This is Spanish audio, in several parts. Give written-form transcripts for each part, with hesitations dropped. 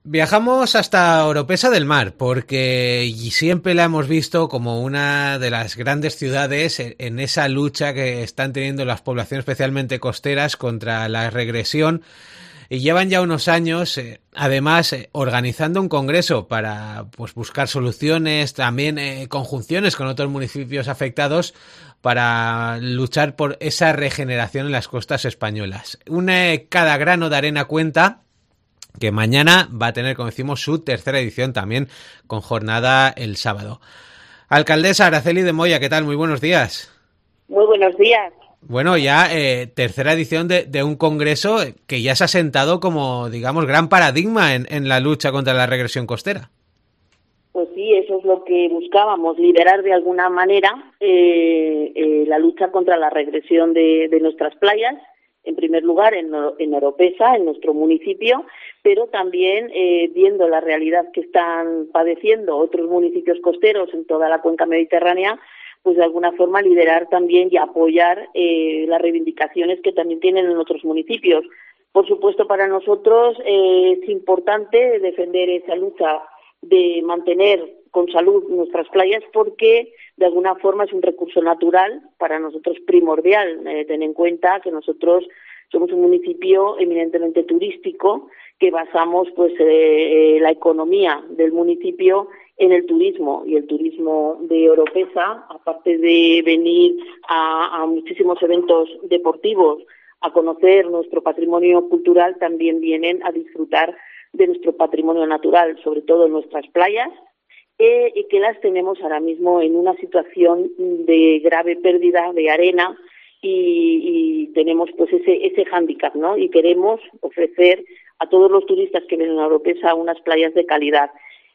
Viajamos hasta Oropesa del Mar porque siempre la hemos visto como una de las grandes ciudades en esa lucha que están teniendo las poblaciones especialmente costeras contra la regresión y llevan ya unos años, además, organizando un congreso para pues buscar soluciones, también conjunciones con otros municipios afectados para luchar por esa regeneración en las costas españolas. Cada grano de arena cuenta, que mañana va a tener, como decimos, su tercera edición también, con jornada el sábado. Alcaldesa Araceli de Moya, ¿qué tal? Muy buenos días. Muy buenos días. Bueno, ya tercera edición de un congreso que ya se ha sentado como, digamos, gran paradigma en la lucha contra la regresión costera. Pues sí, eso es lo que buscábamos, liberar de alguna manera la lucha contra la regresión de nuestras playas, en primer lugar en Oropesa, en nuestro municipio, pero también viendo la realidad que están padeciendo otros municipios costeros en toda la cuenca mediterránea, pues de alguna forma liderar también y apoyar las reivindicaciones que también tienen en otros municipios. Por supuesto, para nosotros es importante defender esa lucha de mantener con salud nuestras playas porque de alguna forma es un recurso natural para nosotros primordial. Ten en cuenta que nosotros somos un municipio eminentemente turístico que basamos pues la economía del municipio en el turismo, y el turismo de Oropesa, aparte de venir a muchísimos eventos deportivos a conocer nuestro patrimonio cultural, también vienen a disfrutar de nuestro patrimonio natural, sobre todo en nuestras playas, y que las tenemos ahora mismo en una situación de grave pérdida de arena y tenemos pues ese hándicap, ¿no? Y queremos ofrecer a todos los turistas que vienen a Oropesa unas playas de calidad.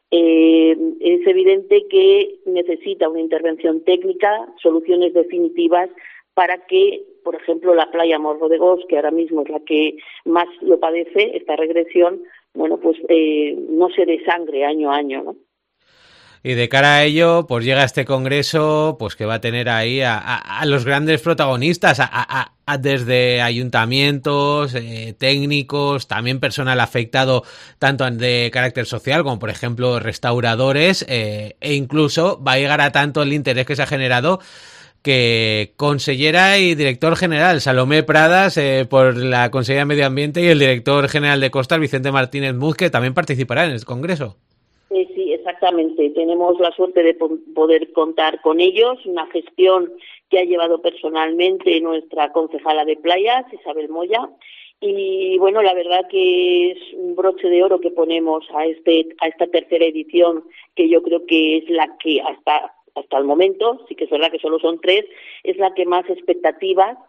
Es evidente que necesita una intervención técnica, soluciones definitivas para que, por ejemplo, la playa Morro de Gos, que ahora mismo es la que más lo padece, esta regresión, bueno, pues no se desangre año a año, ¿no? Y de cara a ello, pues llega este congreso, pues que va a tener ahí a los grandes protagonistas, desde ayuntamientos, técnicos, también personal afectado tanto de carácter social como, por ejemplo, restauradores, e incluso va a llegar a tanto el interés que se ha generado que consellera y director general Salomé Pradas por la Consellería de Medio Ambiente y el director general de Costas Vicente Martínez Muz, que también participará en el congreso. Sí, exactamente. Tenemos la suerte de poder contar con ellos, una gestión que ha llevado personalmente nuestra concejala de playas, Isabel Moya, y bueno, la verdad que es un broche de oro que ponemos a esta tercera edición, que yo creo que es la que hasta el momento, sí que es verdad que solo son 3, es la que más expectativas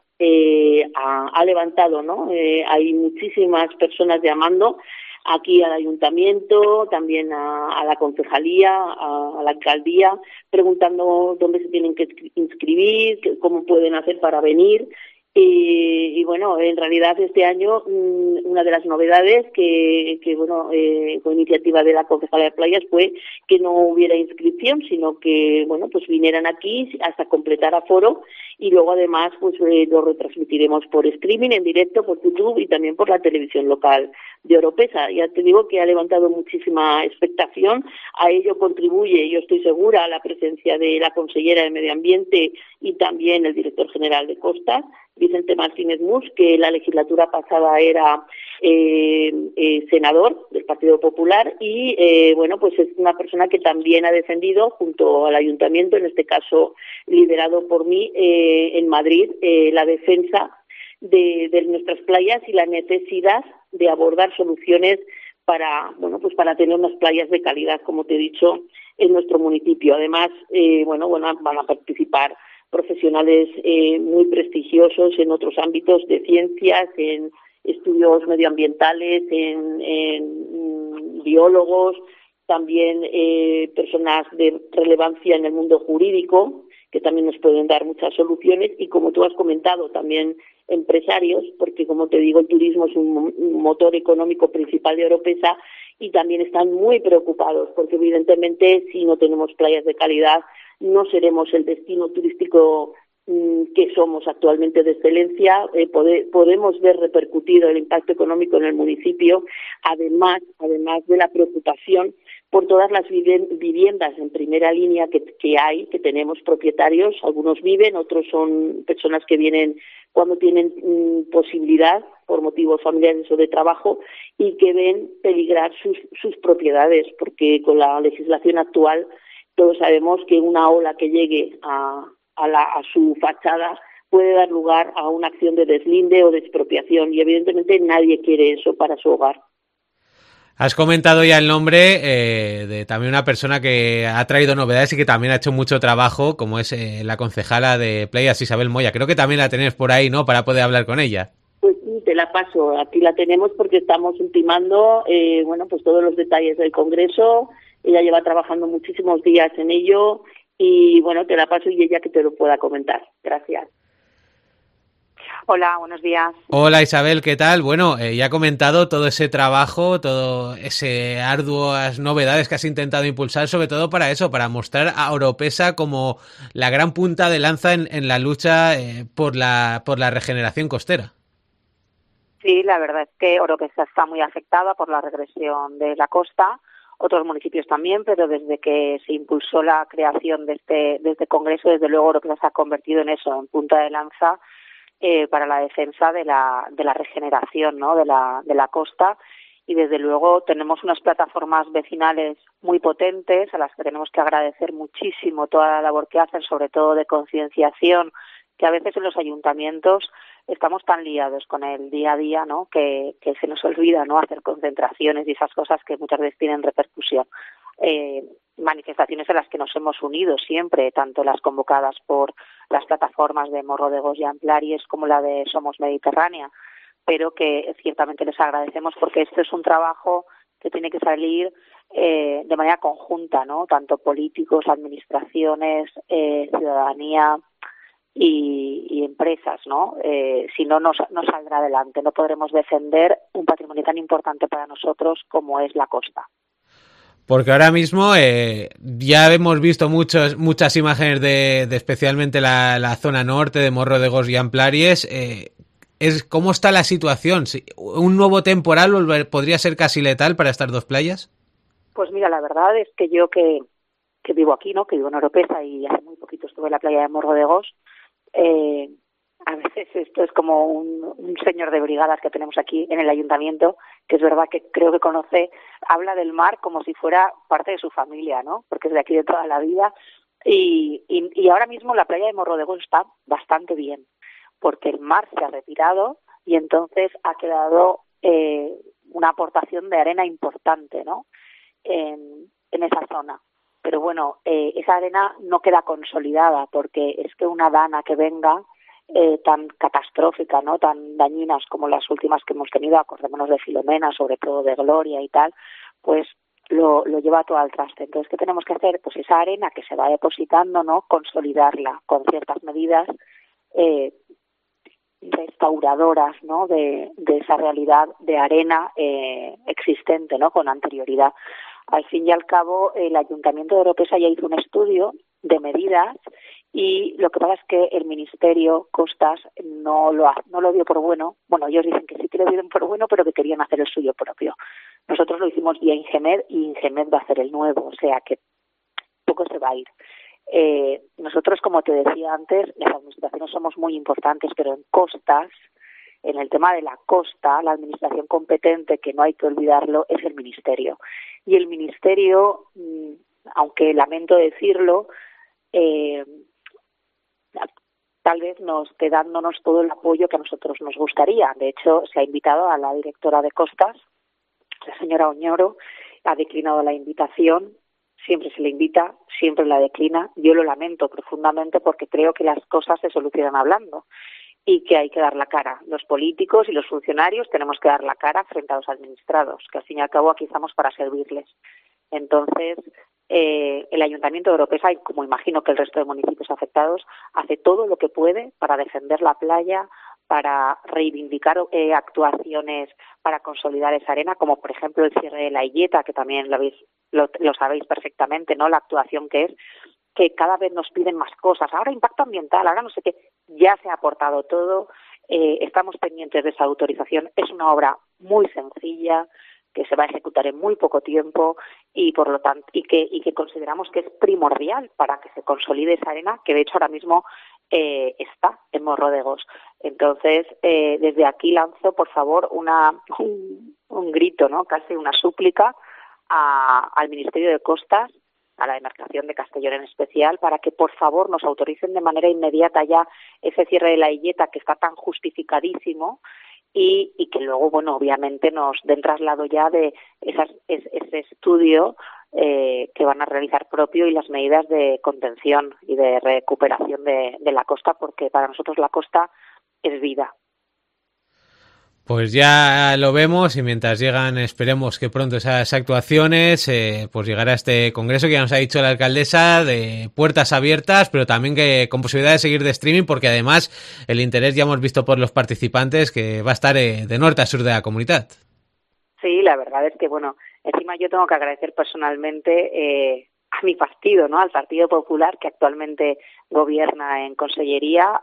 ha levantado, ¿no? Hay muchísimas personas llamando aquí al ayuntamiento, también a la concejalía, a la alcaldía, preguntando dónde se tienen que inscribir, cómo pueden hacer para venir. Y bueno, en realidad este año una de las novedades que bueno, con iniciativa de la Concejalía de Playas fue que no hubiera inscripción, sino que bueno, pues vinieran aquí hasta completar aforo, y luego además pues lo retransmitiremos por streaming en directo por YouTube y también por la televisión local de Oropesa. Ya te digo que ha levantado muchísima expectación. A ello contribuye, yo estoy segura, la presencia de la consellera de Medio Ambiente y también el director general de Costas, Vicente Martínez Muz, que la legislatura pasada era senador del Partido Popular y bueno, pues es una persona que también ha defendido junto al ayuntamiento, en este caso liderado por mí en Madrid, la defensa de nuestras playas y la necesidad de abordar soluciones para, bueno, pues para tener unas playas de calidad, como te he dicho, en nuestro municipio. Además, bueno, van a participar profesionales muy prestigiosos en otros ámbitos de ciencias, en estudios medioambientales, en biólogos, también personas de relevancia en el mundo jurídico, que también nos pueden dar muchas soluciones, y como tú has comentado, también empresarios, porque como te digo, el turismo es un motor económico principal de Oropesa, y también están muy preocupados, porque evidentemente si no tenemos playas de calidad no seremos el destino turístico que somos actualmente de excelencia, podemos ver repercutido el impacto económico en el municipio, además de la preocupación por todas las viviendas en primera línea que tenemos propietarios. Algunos viven, otros son personas que vienen cuando tienen posibilidad por motivos familiares o de trabajo y que ven peligrar sus propiedades, porque con la legislación actual todos sabemos que una ola que llegue a su fachada puede dar lugar a una acción de deslinde o de expropiación, y evidentemente nadie quiere eso para su hogar. Has comentado ya el nombre de también una persona que ha traído novedades y que también ha hecho mucho trabajo, como es la concejala de Playas, Isabel Moya. Creo que también la tenés por ahí, ¿no?, para poder hablar con ella. Pues sí, te la paso. Aquí la tenemos porque estamos ultimando pues todos los detalles del Congreso. Ella lleva trabajando muchísimos días en ello y bueno, te la paso y ella que te lo pueda comentar. Gracias. Hola, buenos días. Hola Isabel, ¿qué tal? Bueno, ya he comentado todo ese trabajo, todo ese arduas novedades que has intentado impulsar, sobre todo para eso, para mostrar a Oropesa como la gran punta de lanza en la lucha por la regeneración costera. Sí, la verdad es que Oropesa está muy afectada por la regresión de la costa, otros municipios también, pero desde que se impulsó la creación de este congreso, desde luego Oropesa se ha convertido en eso, en punta de lanza para la defensa de la regeneración, ¿no?, de la costa, y desde luego tenemos unas plataformas vecinales muy potentes a las que tenemos que agradecer muchísimo toda la labor que hacen, sobre todo de concienciación, que a veces en los ayuntamientos estamos tan liados con el día a día, ¿no?, que se nos olvida, ¿no?, hacer concentraciones y esas cosas que muchas veces tienen repercusión. Manifestaciones en las que nos hemos unido siempre, tanto las convocadas por las plataformas de Morro de Gos y Amplaries como la de Somos Mediterránea, pero que ciertamente les agradecemos porque este es un trabajo que tiene que salir de manera conjunta, ¿no?, tanto políticos, administraciones, ciudadanía y empresas, ¿no? Si no, no saldrá adelante, no podremos defender un patrimonio tan importante para nosotros como es la costa. Porque ahora mismo ya hemos visto muchas imágenes de especialmente la zona norte de Morro de Gos y Amplaries. ¿Cómo está la situación? ¿Un nuevo temporal podría ser casi letal para estas dos playas? Pues mira, la verdad es que yo que vivo aquí, ¿no?, que vivo en Oropesa y hace muy poquito estuve en la playa de Morro de Gos, a veces esto es como un señor de brigadas que tenemos aquí en el ayuntamiento, que es verdad que creo que habla del mar como si fuera parte de su familia, ¿no?, porque es de aquí de toda la vida, y ahora mismo la playa de Morro de Gos está bastante bien, porque el mar se ha retirado y entonces ha quedado una aportación de arena importante, ¿no?, en esa zona. Pero bueno, esa arena no queda consolidada porque es que una dana que venga tan catastrófica, ¿no?, tan dañinas como las últimas que hemos tenido, acordémonos de Filomena, sobre todo de Gloria y tal, pues lo lleva todo al traste. Entonces, ¿qué tenemos que hacer? Pues esa arena que se va depositando, ¿no?, consolidarla con ciertas medidas restauradoras, ¿no?, de esa realidad de arena existente, ¿no?, con anterioridad. Al fin y al cabo, el Ayuntamiento de Oropesa ya hizo un estudio de medidas y lo que pasa es que el Ministerio Costas no lo dio por bueno. Bueno, ellos dicen que sí que lo dieron por bueno, pero que querían hacer el suyo propio. Nosotros lo hicimos vía Ingemed y Ingemed va a hacer el nuevo, o sea que poco se va a ir. Nosotros, como te decía antes, las administraciones somos muy importantes, pero en costas, en el tema de la costa, la administración competente, que no hay que olvidarlo, es el Ministerio. Y el Ministerio, aunque lamento decirlo, tal vez no esté dándonos todo el apoyo que a nosotros nos gustaría. De hecho, se ha invitado a la directora de Costas, la señora Oñoro, ha declinado la invitación. Siempre se le invita, siempre la declina. Yo lo lamento profundamente porque creo que las cosas se solucionan hablando y que hay que dar la cara. Los políticos y los funcionarios tenemos que dar la cara frente a los administrados, que al fin y al cabo aquí estamos para servirles. Entonces, el Ayuntamiento de Oropesa, y como imagino que el resto de municipios afectados, hace todo lo que puede para defender la playa, para reivindicar actuaciones para consolidar esa arena, como por ejemplo el cierre de la Illeta, que también lo sabéis perfectamente, ¿no?, la actuación que es, que cada vez nos piden más cosas. Ahora impacto ambiental, ahora no sé qué. Ya se ha aportado todo. Estamos pendientes de esa autorización. Es una obra muy sencilla que se va a ejecutar en muy poco tiempo y por lo tanto y que consideramos que es primordial para que se consolide esa arena, que de hecho ahora mismo está en Morro de Gos. Entonces, desde aquí lanzo, por favor, un grito, ¿no? Casi una súplica al Ministerio de Costas, a la demarcación de Castellón en especial, para que por favor nos autoricen de manera inmediata ya ese cierre de la Illeta que está tan justificadísimo y que luego, bueno, obviamente nos den traslado ya de ese estudio que van a realizar propio y las medidas de contención y de recuperación de la costa, porque para nosotros la costa es vida. Pues ya lo vemos y mientras llegan, esperemos que pronto esas actuaciones, pues llegará este congreso que ya nos ha dicho la alcaldesa, de puertas abiertas, pero también que con posibilidad de seguir de streaming, porque además el interés ya hemos visto por los participantes que va a estar de norte a sur de la comunidad. Sí, la verdad es que, bueno, encima yo tengo que agradecer personalmente a mi partido, ¿no? Al Partido Popular, que actualmente gobierna en Consellería,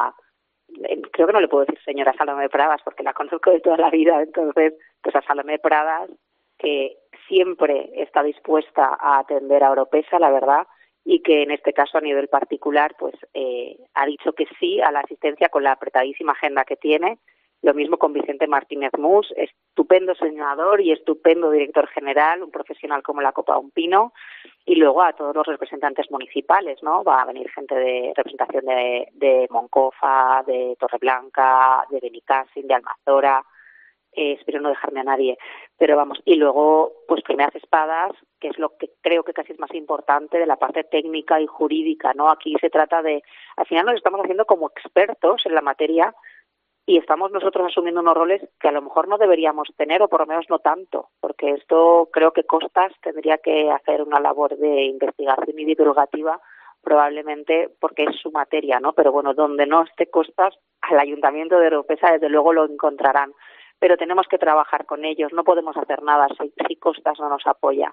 creo que no le puedo decir señora Salomé Pradas porque la conozco de toda la vida, entonces pues a Salomé Pradas, que siempre está dispuesta a atender a Oropesa, la verdad, y que en este caso a nivel particular pues ha dicho que sí a la asistencia con la apretadísima agenda que tiene. Lo mismo con Vicente Martínez Mus, estupendo senador y estupendo director general, un profesional como la copa de un pino, y luego a todos los representantes municipales, ¿no? Va a venir gente de representación de Moncofa, de Torreblanca, de Benicàssim, de Almazora, espero no dejarme a nadie, pero vamos, y luego pues primeras espadas, que es lo que creo que casi es más importante de la parte técnica y jurídica, ¿no? Aquí se trata de, al final nos estamos haciendo como expertos en la materia, y estamos nosotros asumiendo unos roles que a lo mejor no deberíamos tener, o por lo menos no tanto, porque esto creo que Costas tendría que hacer una labor de investigación y divulgativa, probablemente porque es su materia, ¿no? Pero bueno, donde no esté Costas, al Ayuntamiento de Oropesa desde luego lo encontrarán. Pero tenemos que trabajar con ellos, no podemos hacer nada si Costas no nos apoya.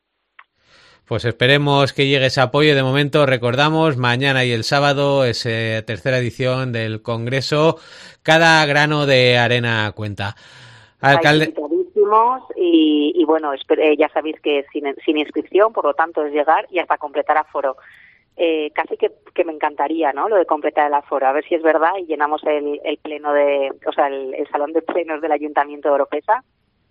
Pues esperemos que llegue ese apoyo. De momento, recordamos, mañana y el sábado es tercera edición del Congreso. Cada grano de arena cuenta. Alcalde... Y bueno, ya sabéis que sin inscripción, por lo tanto es llegar y hasta completar aforo. Casi que me encantaría, ¿no? Lo de completar el aforo, a ver si es verdad y llenamos el pleno el salón de plenos del Ayuntamiento de Oropesa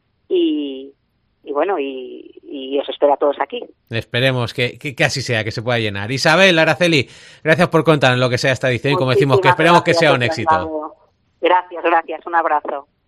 y bueno, y os espero a todos aquí. Esperemos que así sea, que se pueda llenar. Isabel, Araceli, gracias por contarnos lo que sea esta edición y como decimos, que esperemos que sea un éxito. Gracias, un abrazo.